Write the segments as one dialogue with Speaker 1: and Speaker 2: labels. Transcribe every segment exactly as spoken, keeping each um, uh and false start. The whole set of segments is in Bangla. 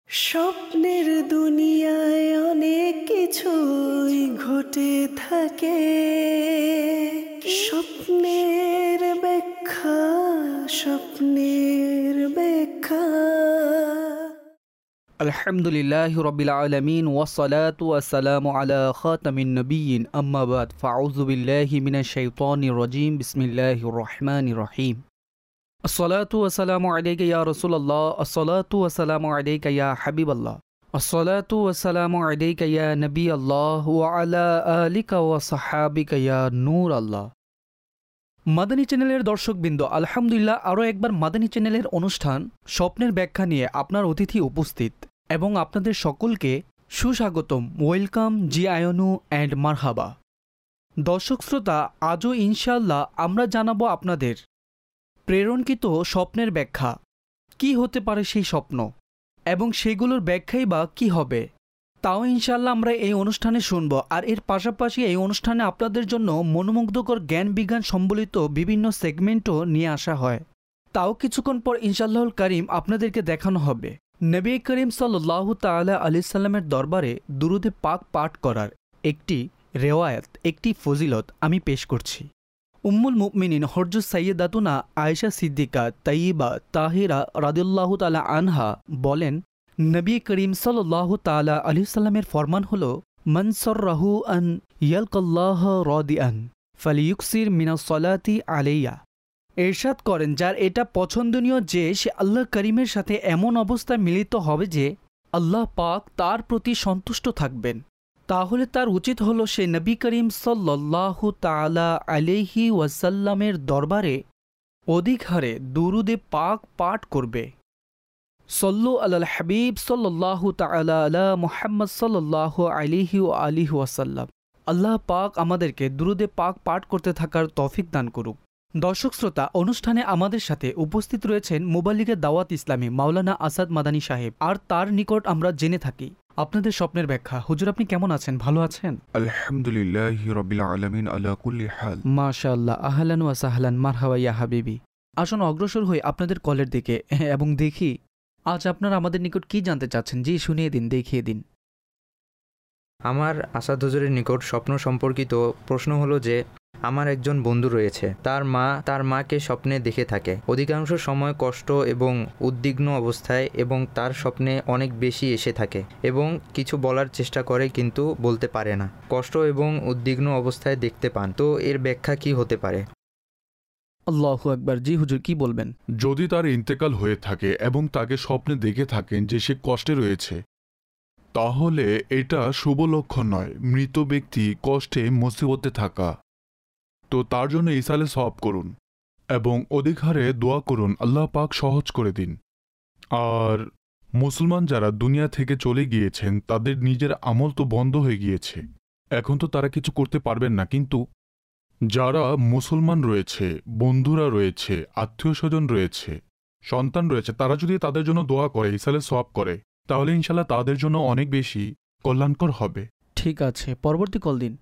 Speaker 1: স্বপ্নের দুনিয়ায় অনেক কিছুই ঘটে থাকে, স্বপ্নের ব্যাখ্যা স্বপ্নের ব্যাখ্যা।
Speaker 2: আলহামদুলিল্লাহি রাব্বিল আলামিন ওয়াসসালাতু ওয়াসসালামু আলা খাতামিন নবিয়্যিন আম্মা বাদ ফাউযু বিল্লাহি মিনাশ শাইতানির রাজীম বিসমিল্লাহির রহমানির রহিম। আসসালাতু ওয়াসসালামু আলাইকা ইয়া রাসূলুল্লাহ, আসসালাতু ওয়াসসালামু আলাইকা ইয়া হাবিবাল্লাহ, আসসালাতু ওয়াসসালামু আলাইকা ইয়া নবিয়াল্লাহ ওয়া আলা আলিকা ওয়া সাহাবিকা ইয়া নূর আল্লাহ। মাদানী চ্যানেলের দর্শকবৃন্দ, আলহামদুলিল্লাহ আরও একবার মাদানী চ্যানেলের অনুষ্ঠান স্বপ্নের ব্যাখ্যা নিয়ে আপনার অতিথি উপস্থিত এবং আপনাদের সকলকে সুস্বাগতম। ওয়েলকাম, জি আয়নু অ্যান্ড মারহাবা। দর্শক শ্রোতা, আজও ইনশাআল্লাহ আমরা জানাবো আপনাদের প্রেরণকৃত স্বপ্নের ব্যাখ্যা। কি হতে পারে সেই স্বপ্ন এবং সেগুলোর ব্যাখ্যাই বা কী হবে, তাও ইনশাআল্লাহ আমরা এই অনুষ্ঠানে শুনব। আর এর পাশাপাশি এই অনুষ্ঠানে আপনাদের জন্য মনোমুগ্ধকর জ্ঞান বিজ্ঞান সম্বলিত বিভিন্ন সেগমেন্টও নিয়ে আসা হয়। তাও কিছুক্ষণ পর ইনশাআল্লাহুল কারীম আপনাদেরকে দেখানো হবে নবী করিম সাল্লাল্লাহু তাআলা আলাইহি সাল্লামের দরবারে দুরূদে পাক পাঠ করার একটি রেওয়ায়াত, একটি ফজিলত আমি পেশ করছি। উম্মুল মুমিনিন হযরত সাইয়্যিদাতুনা আয়েশা সিদ্দিকা তাইয়্যিবা তাহিরা রাদিয়াল্লাহু তাআলা আনহা বলেন, নবী করিম সাল্লাল্লাহু তাআলা আলাইহি সাল্লামের ফরমান হলো, মান সাররাহু আন ইয়ালকাল্লাহ রাদিয়ান ফালিয়ুকসির মিনাস সালাতি আলাইয়া। ইরশাদ করেন, যার এটা পছন্দনীয় যে সে আল্লাহ করিমের সাথে এমন অবস্থায় মিলিত হবে যে আল্লাহ পাক তার প্রতি সন্তুষ্ট থাকবেন, তাহলে তার উচিত হলো সে নবী করিম সাল্লাল্লাহু তাআলা আলাইহি ওয়াসাল্লামের দরবারে অধিক হারে দুরূদে পাক পাঠ করবে। সল্লু আলাল হাবিব সাল্লাল্লাহু তাআলা আলা মুহাম্মদ সাল্লাল্লাহু আলাইহি ওয়া আলিহি ওয়াসাল্লাম। আল্লাহ পাক আমাদেরকে দুরূদে পাক পাঠ করতে থাকার তৌফিক দান করুক। দর্শক শ্রোতা, অনুষ্ঠানে আমাদের সাথে উপস্থিত রয়েছেন মুবাল্লিগে দাওয়াত ইসলামী মাওলানা আসাদ মাদানী সাহেব। আর তার নিকট আমরা জেনে থাকি আপনাদের স্বপ্নের ব্যাখ্যা। হুজুর, আপনি কেমন আছেন? ভালো আছেন?
Speaker 3: আলহামদুলিল্লাহি রাব্বিল আলামিন আলা কুল্লি হাল।
Speaker 2: মাশাআল্লাহ, আহলান ওয়া সাহলান, মারহাবা ইয়া হাবিবি। আসুন অগ্রসর হই আপনাদের কলের দিকে এবং দেখি আজ আপনারা আমাদের নিকট কি জানতে চাচ্ছেন। জি, শুনিয়ে দিন, দেখিয়ে দিন।
Speaker 4: আমার আসাদ হুজুরের নিকট স্বপ্ন সম্পর্কিত প্রশ্ন হলো যে, আমার একজন বন্ধু রয়েছে, তার মা তার মাকে স্বপ্নে দেখে থাকে অধিকাংশ সময় কষ্ট এবং উদ্বিগ্ন অবস্থায়, এবং তার স্বপ্নে অনেক বেশি এসে থাকে এবং কিছু বলার চেষ্টা করে কিন্তু বলতে পারে না। কষ্ট এবং উদ্বিগ্ন অবস্থায় দেখতে পান, তো এর ব্যাখ্যা কি হতে পারে?
Speaker 2: আল্লাহু আকবার। জি হুজুর, কি বলবেন?
Speaker 3: যদি তার ইন্তেকাল হয়ে থাকে এবং তাকে স্বপ্নে দেখে থাকেন যে সে কষ্টে রয়েছে, তাহলে এটা শুভ লক্ষণ নয়। মৃত ব্যক্তি কষ্টে মুসিবতে থাকা, তো তার জন্য ইসালে সওয়াব করুন এবং অধিক হারে দোয়া করুন, আল্লাহ পাক সহজ করে দিন। আর মুসলমান যারা দুনিয়া থেকে চলে গিয়েছেন তাদের নিজের আমল তো বন্ধ হয়ে গিয়েছে, এখন তো তারা কিছু করতে পারবেন না, কিন্তু যারা মুসলমান রয়েছে, বন্ধুরা রয়েছে, আত্মীয় স্বজন রয়েছে, সন্তান রয়েছে, তারা যদি তাদের জন্য দোয়া করে, ইসালে সওয়াব করে, তাহলে ইনশাল্লাহ তাদের জন্য অনেক বেশি কল্যাণকর হবে।
Speaker 2: ঠিক আছে, পরবর্তী কল দিন।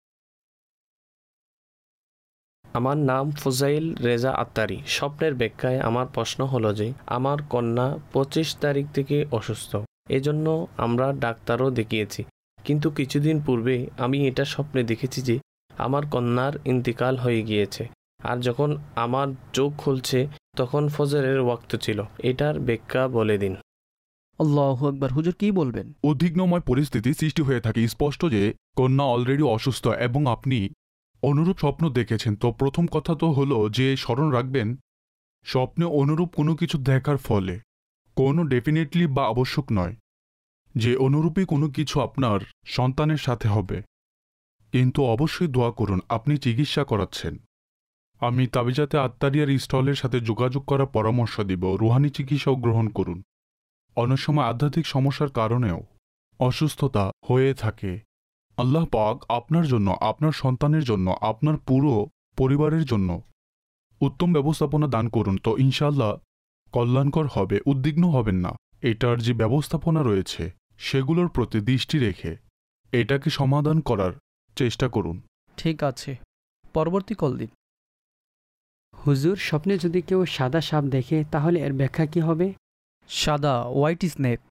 Speaker 5: আমার নাম ফুজাইল রেজা আত্তারি। স্বপ্নের ব্যাখ্যায় আমার প্রশ্ন হলো যে, আমার কন্যা পঁচিশ তারিখ থেকে অসুস্থ, এজন্য আমরা ডাক্তারও দেখিয়েছি, কিন্তু কিছুদিন পূর্বে আমি এটা স্বপ্নে দেখেছি যে আমার কন্যার ইন্তিকাল হয়ে গিয়েছে। আর যখন আমার চোখ খুলছে তখন ফজরের ওয়াক্ত ছিল। এটার ব্যাখ্যা বলে দিন।
Speaker 2: আল্লাহু আকবার। হুজুর, কি বলবেন?
Speaker 3: উদ্বিগ্নময় পরিস্থিতি সৃষ্টি হয়ে থাকে। স্পষ্ট যে কন্যা অলরেডি অসুস্থ এবং আপনি অনুরূপ স্বপ্ন দেখেছেন। তো প্রথম কথা তো হলো যে স্মরণ রাখবেন, স্বপ্নে অনুরূপ কোনো কিছু দেখার ফলে কোনো ডেফিনেটলি বা আবশ্যক নয় যে অনুরূপই কোনো কিছু আপনার সন্তানের সাথে হবে, কিন্তু অবশ্যই দোয়া করুন। আপনি চিকিৎসা করাচ্ছেন, আমি তাবিজাতে আত্মারিয়ার স্টলের সাথে যোগাযোগ করার পরামর্শ দিব। রুহানি চিকিৎসাও গ্রহণ করুন। অনেক সময় আধ্যাত্মিক সমস্যার কারণেও অসুস্থতা হয়ে থাকে। আল্লাহ পাক আপনার জন্য, আপনার সন্তানের জন্য, আপনার পুরো পরিবারের জন্য উত্তম ব্যবস্থাপনা দান করুন, তো ইনশাআল্লাহ কল্যাণকর হবে। উদ্বিগ্ন হবেন না। এটার যে ব্যবস্থাপনা রয়েছে সেগুলোর প্রতি দৃষ্টি রেখে এটাকে সমাধান করার চেষ্টা করুন।
Speaker 2: ঠিক আছে, পরবর্তী কল দিন।
Speaker 6: হুজুর, স্বপ্নে যদি কেউ সাদা সাপ দেখে তাহলে এর ব্যাখ্যা কি হবে?
Speaker 2: সাদা, হোয়াইট স্নেক।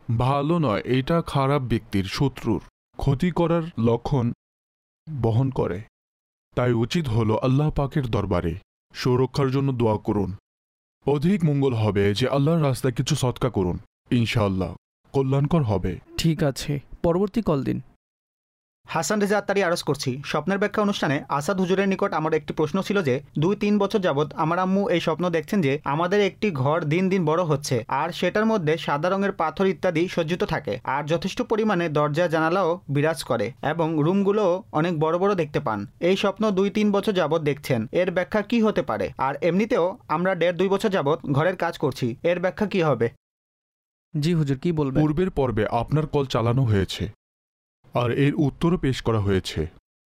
Speaker 3: ভালো নয়, এটা খারাপ ব্যক্তির, শত্রুর ক্ষতি করার লক্ষণ বহন করে। তাই উচিত হলো আল্লাহ পাকের দরবারে সুরক্ষার জন্য দোয়া করুন। অধিক মঙ্গল হবে যে আল্লাহর রাস্তায় কিছু সৎকা করুন, ইনশাআল্লাহ কল্যাণকর হবে।
Speaker 2: ঠিক আছে, পরবর্তী কল দিন।
Speaker 7: হাসান রেজা আত্তারি আরজ করছি। স্বপ্নের ব্যাখ্যা অনুষ্ঠানে আসাদ হুজুরের নিকট আমার একটি প্রশ্ন ছিল যে দুই তিন বছর যাবৎ আমার আম্মু এই স্বপ্ন দেখছেন যে আমাদের একটি ঘর দিন দিন বড় হচ্ছে, আর সেটার মধ্যে সাদা রঙের পাথর ইত্যাদি সজ্জিত থাকে, আর যথেষ্ট পরিমাণে দরজা জানালাও বিরাজ করে এবং রুমগুলোও অনেক বড় বড় দেখতে পান। এই স্বপ্ন দুই তিন বছর যাবৎ দেখছেন, এর ব্যাখ্যা কি হতে পারে? আর এমনিতেও আমরা দেড় দুই বছর যাবৎ ঘরের কাজ করছি, এর ব্যাখ্যা কি হবে?
Speaker 2: জি হুজুর, কি বলবেন?
Speaker 3: পূর্বের পর্বে আপনার কল চালানো হয়েছে আর এর উত্তরও পেশ করা হয়েছে।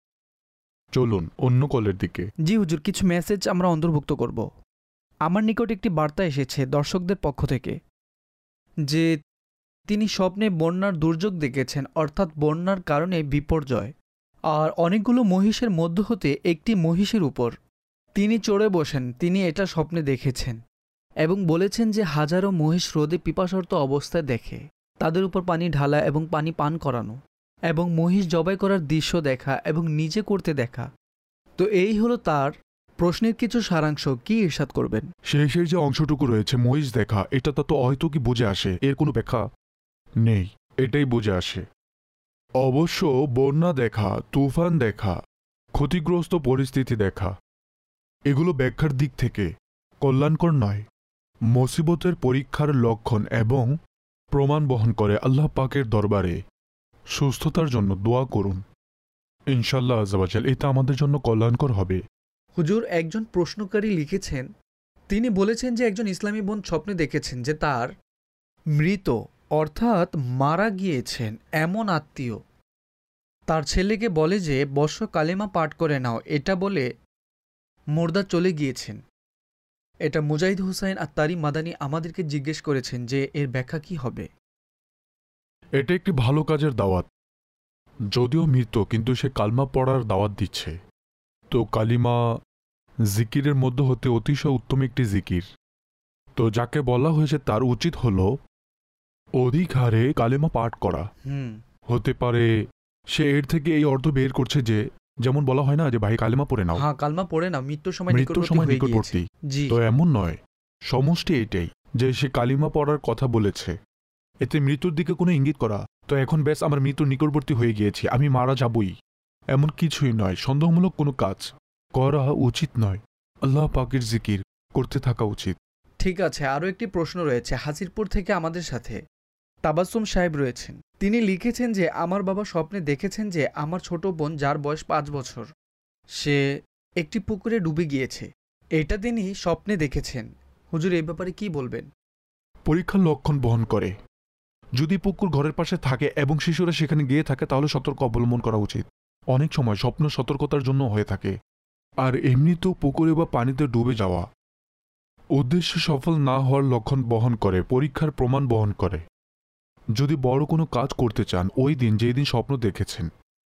Speaker 3: চলুন অন্য কলের দিকে।
Speaker 2: জি হুজুর, কিছু মেসেজ আমরা অন্তর্ভুক্ত করব। আমার নিকট একটি বার্তা এসেছে দর্শকদের পক্ষ থেকে যে তিনি স্বপ্নে বন্যার দুর্যোগ দেখেছেন, অর্থাৎ বন্যার কারণে বিপর্যয়, আর অনেকগুলো মহিষের মধ্য হতে একটি মহিষের উপর তিনি চড়ে বসেন। তিনি এটা স্বপ্নে দেখেছেন এবং বলেছেন যে হাজারো মহিষ রোদে পিপাসার্ত অবস্থায় দেখে, তাদের উপর পানি ঢালা এবং পানি পান করানো এবং মহিষ জবাই করার দৃশ্য দেখা এবং নিজে করতে দেখা। তো এই হলো তার প্রশ্নের কিছু সারাংশ। কি ইরশাদ করবেন?
Speaker 3: শেষের যে অংশটুকু রয়েছে মহিষ দেখা, এটা তো হয়তো কি বুঝে আসে, এর কোনো ব্যাখ্যা নেই, এটাই বুঝে আসে। অবশ্য বন্যা দেখা, তুফান দেখা, ক্ষতিগ্রস্ত পরিস্থিতি দেখা, এগুলো ব্যাখ্যার দিক থেকে কল্যাণকর নয়, মুসিবতের পরীক্ষার লক্ষণ এবং প্রমাণ বহন করে। আল্লাহ পাকের দরবারে সুস্থতার জন্য দোয়া করুন, ইনশাআল্লাহ আযাওয়াজাল এটা আমাদের জন্য কল্যাণকর হবে।
Speaker 2: হুজুর, একজন প্রশ্নকারী লিখেছেন, তিনি বলেছেন যে একজন ইসলামী বোন স্বপ্নে দেখেছেন যে তার মৃত অর্থাৎ মারা গিয়েছেন এমন আত্মীয় তার ছেলেকে বলে যে বর্ষ কালেমা পাঠ করে নাও, এটা বলে মুর্দা চলে গিয়েছেন। এটা মুজাহিদ হুসাইন আত্তারি মাদানী আমাদেরকে জিজ্ঞেস করেছেন যে এর ব্যাখ্যা কি হবে।
Speaker 3: এটা একটি ভালো কাজের দাওয়াত, যদিও মৃত কিন্তু সে কালমা পড়ার দাওয়াত দিচ্ছে। তো কালিমা জিকিরের মধ্য হতে অতিশয় উত্তম একটি জিকির। তো যাকে বলা হয়েছে তার উচিত হল অধিক হারে কালেমা পাঠ করা।
Speaker 2: হুম
Speaker 3: হতে পারে সে এর থেকে এই অর্থ বের করছে যে, যেমন বলা হয় না যে ভাই কালেমা পড়ে নাও,
Speaker 2: হ্যাঁ কালমা পড়ে না, মৃত্যুর সময়
Speaker 3: মৃত্যুর সময় নিকটবর্তী।
Speaker 2: জি,
Speaker 3: তো এমন নয়, সমষ্টি এটাই যে সে কালিমা পড়ার কথা বলেছে, এতে মৃত্যুর দিকে কোনো ইঙ্গিত করা। তো এখন ব্যাস আমার মৃত্যুর নিকটবর্তী হয়ে গিয়েছি, আমি মারা যাবই, এমন কিছুই নয়। সন্দেহমূলক কোনো কাজ করা উচিত নয়, আল্লাহ পাকের জিকির করতে থাকা উচিত।
Speaker 2: ঠিক আছে, আরও একটি প্রশ্ন রয়েছে। হাজিরপুর থেকে আমাদের সাথে তাবাসসুম সাহেব রয়েছেন। তিনি লিখেছেন যে আমার বাবা স্বপ্নে দেখেছেন যে আমার ছোট বোন, যার বয়স পাঁচ বছর, সে একটি পুকুরে ডুবে গিয়েছে। এটা তিনি স্বপ্নে দেখেছেন। হুজুর, এই ব্যাপারে কি বলবেন?
Speaker 3: পরীক্ষার লক্ষণ বহন করে। যদি পুকুর ঘরের পাশে থাকে এবং শিশুরা সেখানে গিয়ে থাকে তাহলে সতর্ক অবলম্বন করা উচিত। অনেক সময় স্বপ্ন সতর্কতার জন্য হয়ে থাকে। আর এমনিতেও পুকুরে বা পানিতে ডুবে যাওয়া উদ্দেশ্য সফল না হওয়ার লক্ষণ বহন করে, পরীক্ষার প্রমাণ বহন করে। যদি বড় কোনো কাজ করতে চান ওই দিন যেই দিন স্বপ্ন দেখেছেন,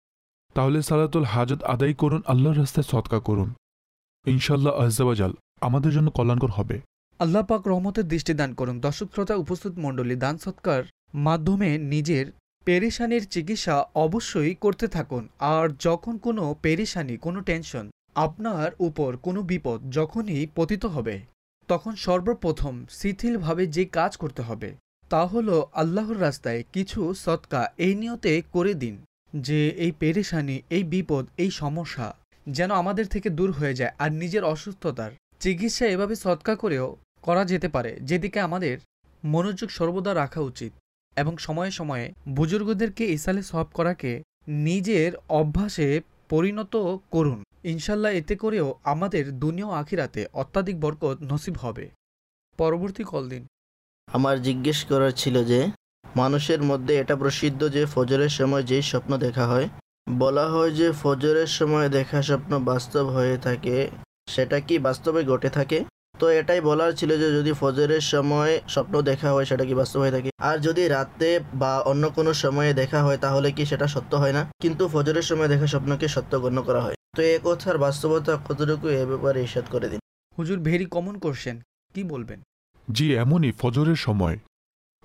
Speaker 3: তাহলে সালাতুল হাজত আদায় করুন, আল্লাহর রাস্তায় সদকা করুন, ইনশাআল্লাহ আযযাওয়াজাল আমাদের জন্য কল্যাণকর হবে।
Speaker 2: আল্লাহ পাক রহমতের দৃষ্টি দান করুন। দর্শক শ্রোতা, উপস্থিত মণ্ডলী, দান সৎকার মাধ্যমে নিজের পেরেশানির চিকিৎসা অবশ্যই করতে থাকুন। আর যখন কোনো পেরেশানি, কোনো টেনশন, আপনার উপর কোনো বিপদ যখনই পতিত হবে, তখন সর্বপ্রথম শিথিলভাবে যে কাজ করতে হবে তা হলো আল্লাহর রাস্তায় কিছু সদকা এই নিয়তে করে দিন যে এই পেরেশানি, এই বিপদ, এই সমস্যা যেন আমাদের থেকে দূর হয়ে যায়। আর নিজের অসুস্থতার চিকিৎসা এভাবে সদকা করেও করা যেতে পারে, যেদিকে আমাদের মনোযোগ সর্বদা রাখা উচিত। এবং সময়ে সময়ে বুজুর্গদেরকে ইসালে সওয়াব করাকে নিজের অভ্যাসে পরিণত করুন। ইনশাল্লাহ এতে করেও আমাদের দুনিয়া ও আখিরাতে অত্যাধিক বরকত নসিব হবে। পরবর্তী কল দিন।
Speaker 8: আমার জিজ্ঞেস করার ছিল যে মানুষের মধ্যে এটা প্রসিদ্ধ যে ফজরের সময় যেই স্বপ্ন দেখা হয়, বলা হয় যে ফজরের সময় দেখা স্বপ্ন বাস্তব হয়ে থাকে, সেটা কি বাস্তবে ঘটে থাকে? তো এটাই বলার ছিল যে যদি ফজরের সময় স্বপ্ন দেখা হয় সেটা কি বাস্তব হয়ে থাকে, আর যদি রাতে বা অন্য কোনো সময়ে দেখা হয় তাহলে কি সেটা সত্য হয় না? কিন্তু ফজরের সময় দেখা স্বপ্নকে সত্য গণ্য করা হয়। তো এ কথার বাস্তবতা কতটুকু, এ ব্যাপারে ইরশাদ করে দিন।
Speaker 2: হুজুর, ভেরি কমন কোশ্চেন, কি বলবেন?
Speaker 3: জি এমনই, ফজরের সময়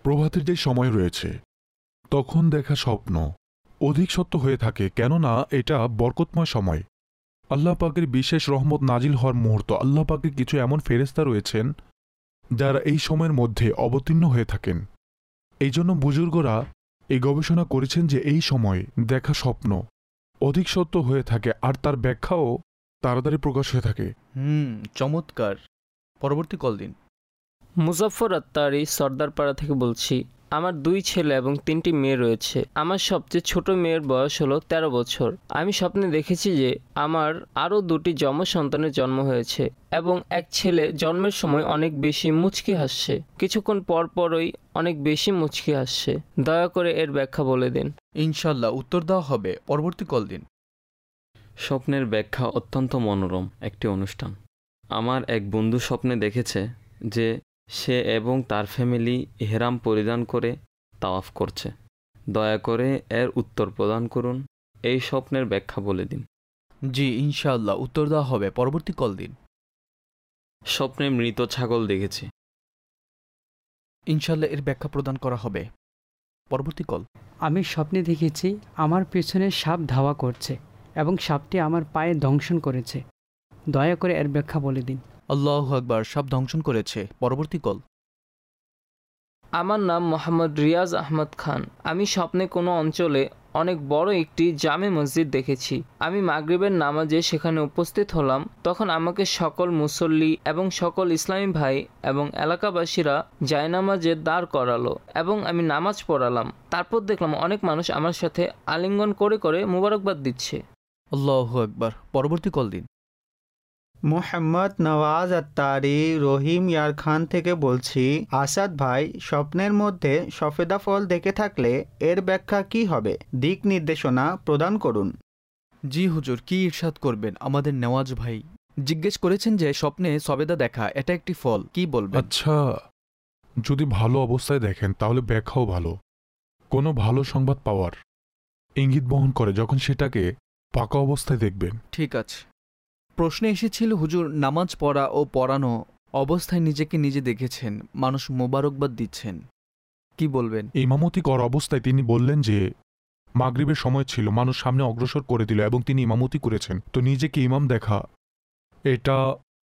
Speaker 3: প্রভাতের যে সময় রয়েছে তখন দেখা স্বপ্ন অধিক সত্য হয়ে থাকে, কেননা এটা বরকতময় সময়, আল্লাহ পাকের বিশেষ রহমত নাজিল হওয়ার মুহূর্ত। আল্লাহ পাকের কিছু এমন ফেরেশতা রয়েছেন যারা এই সময়ের মধ্যে অবতীর্ণ হয়ে থাকেন। এই জন্য বুজুর্গরা এই গবেষণা করেছেন যে এই সময় দেখা স্বপ্ন অধিক সত্য হয়ে থাকে আর তার ব্যাখ্যাও তাড়াতাড়ি প্রকাশ হয়ে থাকে।
Speaker 2: হুম, চমৎকার। পরবর্তী কল দিন।
Speaker 9: মুজাফফর আত্তারি সর্দারপাড়া থেকে বলছি। আমার দুই ছেলে এবং তিনটি মেয়ে রয়েছে। আমার সবচেয়ে ছোট মেয়ের বয়স হলো তেরো বছর। আমি স্বপ্নে দেখেছি যে আমার আরও দুটি যমজ সন্তানের জন্ম হয়েছে এবং এক ছেলে জন্মের সময় অনেক বেশি মুচকি হাসছে, কিছুক্ষণ পর পরই অনেক বেশি মুচকি হাসছে। দয়া করে এর ব্যাখ্যা বলে দিন।
Speaker 2: ইনশাল্লাহ উত্তর দেওয়া হবে। পরবর্তী কল দিন।
Speaker 10: স্বপ্নের ব্যাখ্যা অত্যন্ত মনোরম একটি অনুষ্ঠান। আমার এক বন্ধু স্বপ্নে দেখেছে যে সে এবং তার ফ্যামিলি ইহরাম পরিধান করে তাওয়াফ করছে। দয়া করে এর উত্তর প্রদান করুন, এই স্বপ্নের ব্যাখ্যা বলে দিন।
Speaker 2: জি ইনশাআল্লাহ উত্তর দেওয়া হবে। পরবর্তী কল দিন।
Speaker 10: স্বপ্নে মৃত ছাগল দেখেছি।
Speaker 2: ইনশাআল্লাহ এর ব্যাখ্যা প্রদান করা হবে। পরবর্তী কল।
Speaker 6: আমি স্বপ্নে দেখেছি আমার পেছনে সাপ ধাওয়া করছে এবং সাপটি আমার পায়ে দংশন করেছে। দয়া করে এর ব্যাখ্যা বলে দিন।
Speaker 2: আল্লাহু আকবার। সাপ দংশন করেছে। পরবর্তী কল।
Speaker 9: আমার নাম মোহাম্মদ রিয়াজ আহমদ খান। আমি স্বপ্নে কোনো অঞ্চলে অনেক বড় একটি জামে মসজিদ দেখেছি। আমি মাগরিবের নামাজে সেখানে উপস্থিত হলাম। তখন আমাকে সকল মুসল্লি এবং সকল ইসলামী ভাই এবং এলাকাবাসীরা জায়নামাজে দাঁড় করালো এবং আমি নামাজ পড়ালাম। তারপর দেখলাম অনেক মানুষ আমার সাথে আলিঙ্গন করে করে মুবারকবাদ দিচ্ছে।
Speaker 2: আল্লাহু আকবার। পরবর্তী কল দিন।
Speaker 7: মোহাম্মদ নওয়াজ আত্তারি রহিম ইয়ার খান থেকে বলছি। আসাদ ভাই, স্বপ্নের মধ্যে সফেদা ফল দেখে থাকলে এর ব্যাখ্যা কি হবে? দিক নির্দেশনা প্রদান করুন।
Speaker 2: জি হুজুর, কি ইরশাদ করবেন? আমাদের নেওয়াজ ভাই জিজ্ঞেস করেছেন যে স্বপ্নে সবেদা দেখা এটা একটি ফল, কি বলবেন?
Speaker 3: আচ্ছা, যদি ভালো অবস্থায় দেখেন তাহলে ব্যাখ্যাও ভালো। কোনো ভালো সংবাদ পাওয়ার ইঙ্গিত বহন করে যখন সেটাকে পাকা অবস্থায় দেখবেন।
Speaker 2: ঠিক আছে। প্রশ্নে এসেছিল হুজুর, নামাজ পড়া ও পড়ানো অবস্থায় নিজেকে নিজে দেখেছেন, মানুষ মোবারকবাদ দিচ্ছেন, কি বলবেন?
Speaker 3: ইমামতি করা অবস্থায় তিনি বললেন যে মাগরিবের সময় ছিল, মানুষ সামনে অগ্রসর করে দিল এবং তিনি ইমামতি করেছেন। তো নিজেকে ইমাম দেখা এটা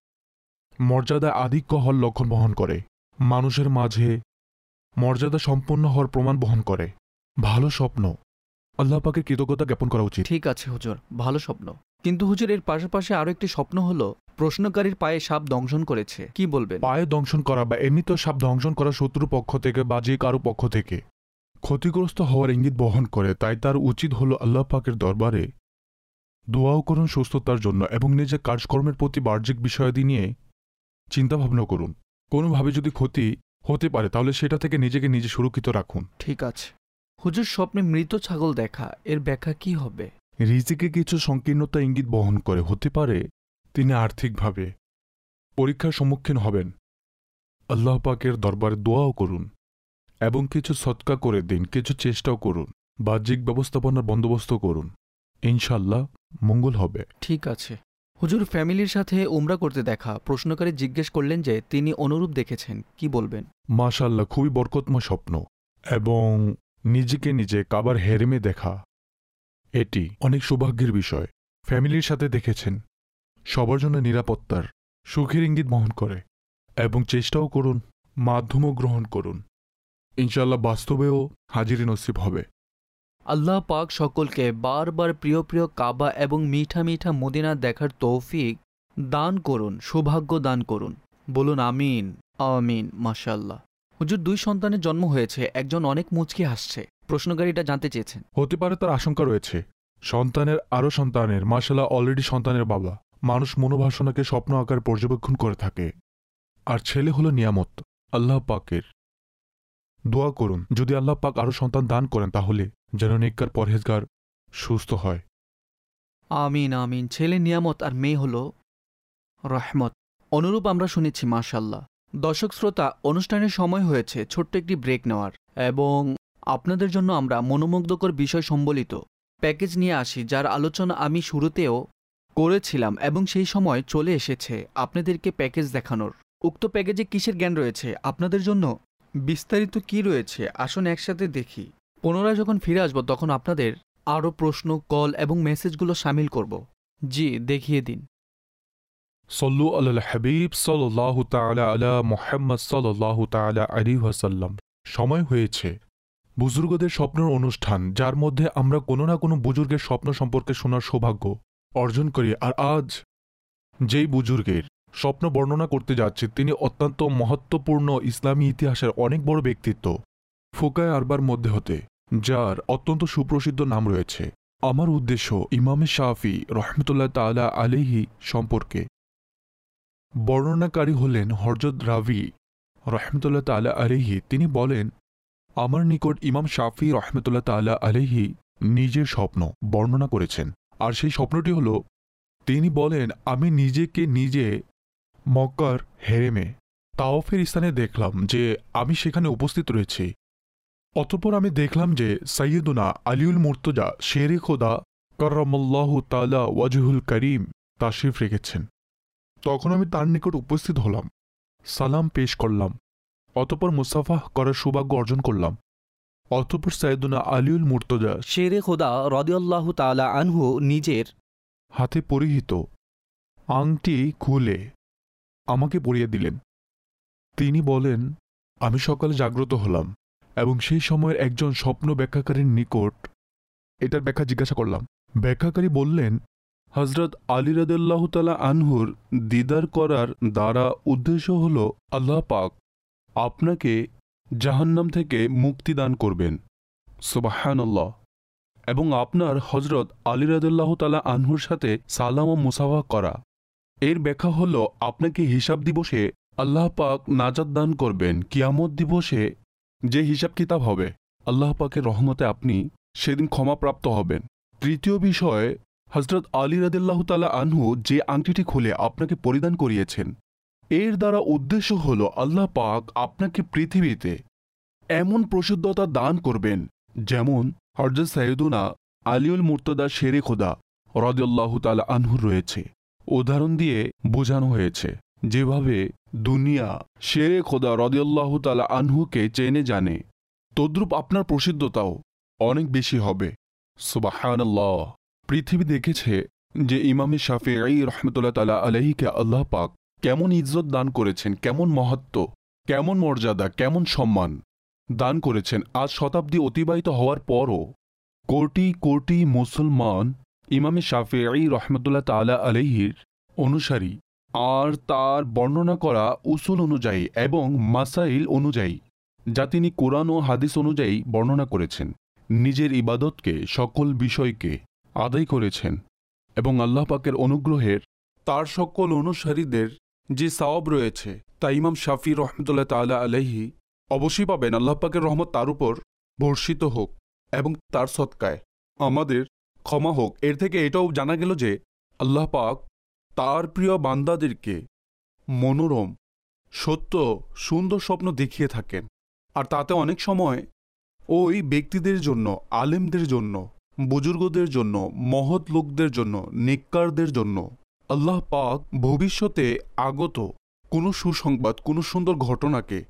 Speaker 3: মর্যাদা আধিক্য হওয়ার লক্ষণ বহন করে, মানুষের মাঝে মর্যাদা সম্পন্ন হওয়ার প্রমাণ বহন করে। ভালো স্বপ্ন, আল্লাহ পাকের কৃতজ্ঞতা জ্ঞাপন করা উচিত।
Speaker 2: ঠিক আছে হুজুর, ভালো স্বপ্ন। কিন্তু হুজুর এর পাশাপাশি আরও একটি স্বপ্ন হলো প্রশ্নকারীর পায়ে সাপ দংশন করেছে, কি বলবেন?
Speaker 3: পায়ে দংশন করা বা এমনিতেও সাপ দংশন করা শত্রু পক্ষ থেকে বা যে কারো পক্ষ থেকে ক্ষতিগ্রস্ত হওয়ার ইঙ্গিত বহন করে। তাই তার উচিত হলো আল্লাহ পাকের দরবারে দোয়াও করুন সুস্থতার জন্য এবং নিজের কাজকর্মের প্রতি বাহ্যিক বিষয়াদি নিয়ে চিন্তাভাবনা করুন। কোনোভাবে যদি ক্ষতি হতে পারে তাহলে সেটা থেকে নিজেকে নিজে সুরক্ষিত রাখুন।
Speaker 2: ঠিক আছে হুজুর, স্বপ্নে মৃত ছাগল দেখা এর ব্যাখ্যা কি হবে?
Speaker 3: রিজিকে কিছু সংকীর্ণতা ইঙ্গিত বহন করে। হতে পারে তিনি আর্থিকভাবে পরীক্ষার সম্মুখীন হবেন। আল্লাহ পাকের দরবারে দোয়াও করুন এবং কিছু সৎকা করে দিন, কিছু চেষ্টাও করুন, বাহ্যিক ব্যবস্থাপনার বন্দোবস্ত করুন, ইনশাল্লাহ মঙ্গল হবে।
Speaker 2: ঠিক আছে হুজুর, ফ্যামিলির সাথে উমরা করতে দেখা প্রশ্নকারী জিজ্ঞেস করলেন যে তিনি অনুরূপ দেখেছেন, কি বলবেন?
Speaker 3: মাশাআল্লাহ, খুবই বরকতময় স্বপ্ন এবং নিজেকে নিজে কাবার হেরেমে দেখা এটি অনেক সৌভাগ্যের বিষয়। ফ্যামিলির সাথে দেখেছেন, সবার জন্য নিরাপত্তার সুখের ইঙ্গিত বহন করে এবং চেষ্টাও করুন, মাধ্যমও গ্রহণ করুন, ইনশাআল্লাহ বাস্তবেও হাজিরি নসিব হবে।
Speaker 2: আল্লাহ পাক সকলকে বারবার প্রিয় প্রিয় কাবা এবং মিঠা মিঠা মদিনা দেখার তৌফিক দান করুন, সৌভাগ্য দান করুন। বলুন আমিন। আমিন। মাশাআল্লাহ। হুজুর, দুই সন্তানের জন্ম হয়েছে, একজন অনেক মুচকি হাসছে। প্রশ্নকারীটা জানতে চেয়েছেন।
Speaker 3: হতে পারে তার আশঙ্কা রয়েছে সন্তানের আরও সন্তানের, মাশাআল্লাহ অলরেডি সন্তানের বাবা। মানুষ মনোবাসনাকে স্বপ্ন আকারে পর্যবেক্ষণ করে থাকে, আর ছেলে হলো নিয়ামত আল্লাহ পাকের। দোয়া করুন যদি আল্লাহ পাক আরও সন্তান দান করেন তাহলে যেন নেককার পরহেজগার সুস্থ হয়।
Speaker 2: আমিন আমিন। ছেলে নিয়ামত আর মেয়ে হল রহমত। অনুরূপ আমরা শুনেছি। মাশাআল্লাহ। দর্শক শ্রোতা, অনুষ্ঠানের সময় হয়েছে ছোট্ট একটি ব্রেক নেওয়ার, এবং আপনাদের জন্য আমরা মনোমুগ্ধকর বিষয় সম্বলিত প্যাকেজ নিয়ে আসি, যার আলোচনা আমি শুরুতেও করেছিলাম এবং সেই সময় চলে এসেছে আপনাদেরকে প্যাকেজ দেখানোর। উক্ত প্যাকেজে কিসের জ্ঞান রয়েছে আপনাদের জন্য বিস্তারিত কি রয়েছে আসুন একসাথে দেখি। পুনরায় যখন ফিরে আসবো তখন আপনাদের আরও প্রশ্ন, কল এবং মেসেজগুলো সামিল করব। জি, দেখিয়ে দিন।
Speaker 3: সল্লু আলাল হাবিব সাল্লাল্লাহু তাআলা আলা মুহাম্মদ সাল্লাল্লাহু তাআলা আলাইহি ওয়াসাল্লাম। সময় হয়েছে বুজুর্গদের স্বপ্নের অনুষ্ঠান, যার মধ্যে আমরা কোনো না কোনো বুজুর্গের স্বপ্ন সম্পর্কে শোনার সৌভাগ্য অর্জন করি। আর আজ যেই বুজুর্গের স্বপ্ন বর্ণনা করতে যাচ্ছে তিনি অত্যন্ত মহত্বপূর্ণ ইসলামী ইতিহাসের অনেক বড় ব্যক্তিত্ব, ফুকায়ে আরবার মধ্যে হতে, যার অত্যন্ত সুপ্রসিদ্ধ নাম রয়েছে। আমার উদ্দেশ্য ইমামে শাফি রহমতুল্লাহ তাআলা আলাইহি সম্পর্কে। বর্ণনাকারী হলেন হযরত রাবি রহমতুল্লাহ তাআলা আলাইহি। তিনি বলেন, আমার নিকট ইমাম শাফি রহমতুল্লাহ তাআলা আলাইহি নিজের স্বপ্ন বর্ণনা করেছেন। আর সেই স্বপ্নটি হল, তিনি বলেন, আমি নিজেকে নিজে মক্কার হেরেমে তাওয়াফের স্থানে দেখলাম যে আমি সেখানে উপস্থিত রয়েছি। অতঃপর আমি দেখলাম যে সাইয়্যিদুনা আলিউল মুর্তজা শেরে খোদা কাররামাল্লাহু তাআলা ওয়াজহুল করিম তাশরিফ রেখেছেন। তখন আমি তার নিকট উপস্থিত হলাম, সালাম পেশ করলাম, অতঃপর মুসাফাহ করার সৌভাগ্য অর্জন করলাম। অতঃপর সাইয়্যিদুনা আলিউল মুর্তজা
Speaker 2: শেরে খোদা রাদিয়াল্লাহু তাআলা আনহু নিজের
Speaker 3: হাতে পরিহিত আংটি খুলে আমাকে পরিয়ে দিলেন। তিনি বলেন, আমি সকালে জাগ্রত হলাম এবং সেই সময়ের একজন স্বপ্ন ব্যাখ্যাকারীর নিকট এটার ব্যাখ্যা জিজ্ঞাসা করলাম। ব্যাখ্যাকারী বললেন, হযরত আলী রাদিয়াল্লাহু তাআলা আনহুর দিদার করার দ্বারা উদ্দেশ্য হল আল্লাহ পাক আপনাকে জাহান্নাম থেকে মুক্তি দান করবেন, সুবহানাল্লাহ, এবং আপনার হযরত আলী রাদিয়াল্লাহু তাআলা আনহুর সাথে সালাম ও মুসাফা করা। এর ব্যাখ্যা হল আপনাকে হিসাব দিবসে আল্লাহ পাক নাজাত দান করবেন। কিয়ামত দিবসে যে হিসাব কিতাব হবে, আল্লাহ পাকের রহমতে আপনি সেদিন ক্ষমাপ্রাপ্ত হবেন। তৃতীয় বিষয়, হযরত আলী রাদিয়াল্লাহু তাআলা আনহু যে আংটিটি খুলে আপনাকে পরিধান করিয়েছেন, এর দ্বারা উদ্দেশ্য হল আল্লাহ পাক আপনাকে পৃথিবীতে এমন প্রসিদ্ধতা দান করবেন যেমন হযরত সাইয়্যিদুনা আলিউল মুর্তজা শেরে খোদা রাদিয়াল্লাহু তাআলা আনহুর রয়েছে। উদাহরণ দিয়ে বোঝানো হয়েছে, যেভাবে দুনিয়া শেরে খোদা রাদিয়াল্লাহু তাআলা আনহুকে চেনে জানে, তদ্রূপ আপনার প্রসিদ্ধতাও অনেক বেশি হবে। সুবহানাল্লাহ। পৃথিবী দেখেছে যে ইমামে শাফিঈ রহমতুল্লাহ তাআলা আলাইহিকে আল্লাহ পাক কেমন ইজ্জত দান করেছেন, কেমন মহত্ব, কেমন মর্যাদা, কেমন সম্মান দান করেছেন। আজ শতাব্দী অতিবাহিত হওয়ার পরও কোটি কোটি মুসলমান ইমামে শাফিঈ রহমতুল্লাহ তাআলা আলাইহির অনুসারী, আর তার বর্ণনা করা উসুল অনুযায়ী এবং মাসাইল অনুযায়ী, যা তিনি কোরআন ও হাদিস অনুযায়ী বর্ণনা করেছেন, নিজের ইবাদতকে, সকল বিষয়কে আদায় করেছেন এবং আল্লাহ পাকের অনুগ্রহের তার সকল অনুসারীদের যে সওয়াব রয়েছে তা ইমাম শাফি রহমতুল্লাহ তাআলা আলাইহি অবশ্যই পাবেন। আল্লাহ পাকের রহমত তার উপর বর্ষিত হোক এবং তার সৎকায় আমাদের ক্ষমা হোক। এর থেকে এটাও জানা গেল যে আল্লাহ পাক তার প্রিয় বান্দাদেরকে মনোরম, সত্য, সুন্দর স্বপ্ন দেখিয়ে থাকেন। আর তাতে অনেক সময় ওই ব্যক্তিদের জন্য, আলেমদের জন্য, বুজুর্গদের জন্য, মহৎ লোকদের জন্য, নেককারদের জন্য আল্লাহ পাক ভবিষ্যতে আগত কোনো সুসংবাদ, কোনো সুন্দর ঘটনাকে